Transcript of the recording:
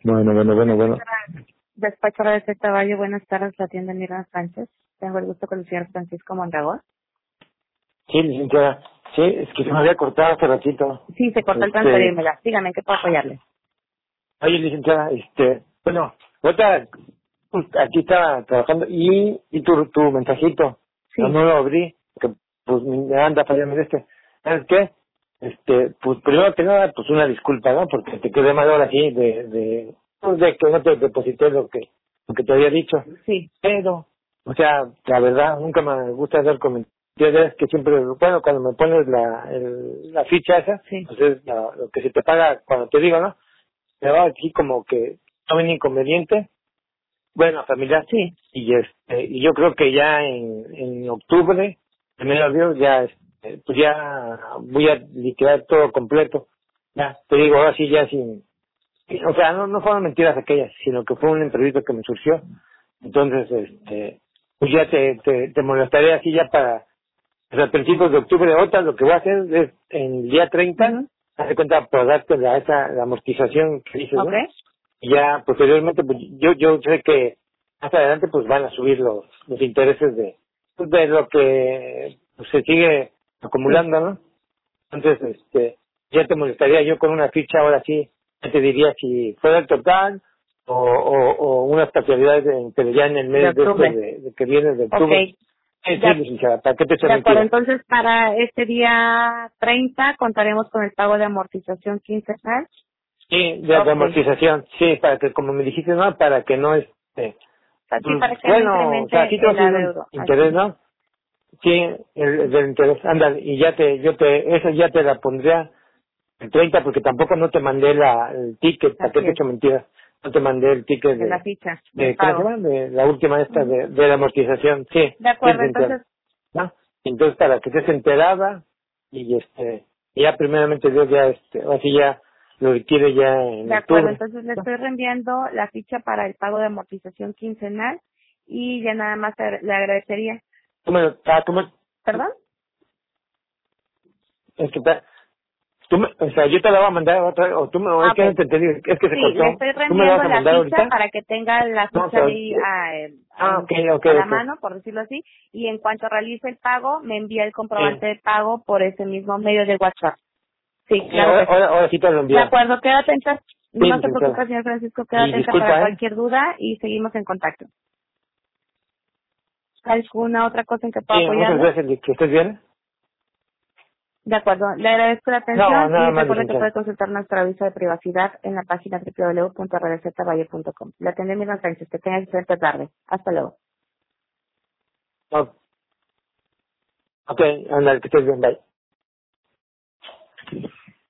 Bueno. Despacho de Valle, buenas tardes, la tienda Mirna Sánchez. Tengo el gusto con el señor Francisco Mondragón. Sí, licenciada. Sí, es que se me había cortado hace ratito. Sí, se cortó el transferírmela. Dígame, ¿en qué puedo apoyarle? Oye, licenciada, bueno, ahorita pues, aquí estaba trabajando y tu mensajito. Sí. No lo abrí, porque pues me anda fallando ¿Sabes qué? Pues primero que nada, pues una disculpa, ¿no? Porque te quedé mal ahora sí de que no te deposité lo que te había dicho. Sí. Pero, o sea, la verdad, nunca me gusta hacer comentarios. Es que siempre, bueno, cuando me pones la ficha esa, Sí. pues es lo que se te paga cuando te digo, ¿no? Me va aquí como que no hay inconveniente, bueno, familiar. Sí. Y yo creo que ya en octubre, primero Dios, ya, pues ya voy a liquidar todo completo. Ya, te digo, ahora sí ya sin, o sea, no fueron mentiras aquellas, sino que fue un imprevisto que me surgió. Entonces, pues ya te molestaré así ya para, o sea, a principios de octubre. Otra, lo que voy a hacer es en el día 30, haz de cuenta, por darte la amortización que dices, ¿no? Okay. Y ya posteriormente, pues yo sé que más adelante pues van a subir los intereses de lo que pues, se sigue acumulando, ¿no? Entonces, ya te molestaría yo con una ficha, ahora sí, ya te diría si fuera el total o unas parcialidades pero ya en el mes de que viene de octubre. Okay. Sí, licenciada, ¿para qué te echo De acuerdo, mentiras? entonces para este día 30 contaremos con el pago de amortización quincenal. Sí, de amortización, sí, para que, como me dijiste, ¿no? Para que no, Sí, para que no bueno, o sea, sí incremente te va a el subir un adeudo. interés, ¿no? Sí, el del interés, anda, y eso ya te la pondría el 30 porque tampoco no te mandé el ticket, ¿para qué te he hecho mentiras? No te mandé el ticket De la ficha, de del ¿cómo se pago. llama? De la última de la amortización, sí. De acuerdo, entonces. ¿No? Entonces, para que estés enterada y ya primeramente Dios ya, así ya lo requiere ya en De acuerdo, octubre. entonces le estoy reenviando la ficha para el pago de amortización quincenal y ya nada más le agradecería. ¿Perdón? O sea, yo te la voy a mandar otra, o es que no te entendí, es que se Sí, cortó. le estoy ¿Tú me la vas reenviando a la mandar ficha ahorita? para que tenga la No, ficha ahí okay. a la mano, por decirlo así, y en cuanto realice el pago, me envía el comprobante de pago por ese mismo medio de WhatsApp. Sí, claro que sí. Ahora sí te lo envío. De acuerdo, queda atenta. No se licenciada. preocupe, señor Francisco, queda Y atenta disculpa, para cualquier duda y seguimos en contacto. ¿Alguna otra cosa en que pueda muchas apoyarle? gracias, que estés bien. De acuerdo, le agradezco la No, atención nada y más, recuerde que licenciada. puede consultar nuestro aviso de privacidad en la página www.rdzvalle.com. Le atendí Mirna Sánchez, que tenga excelente tarde. Hasta luego. Ok, anda, que estés bien, bye.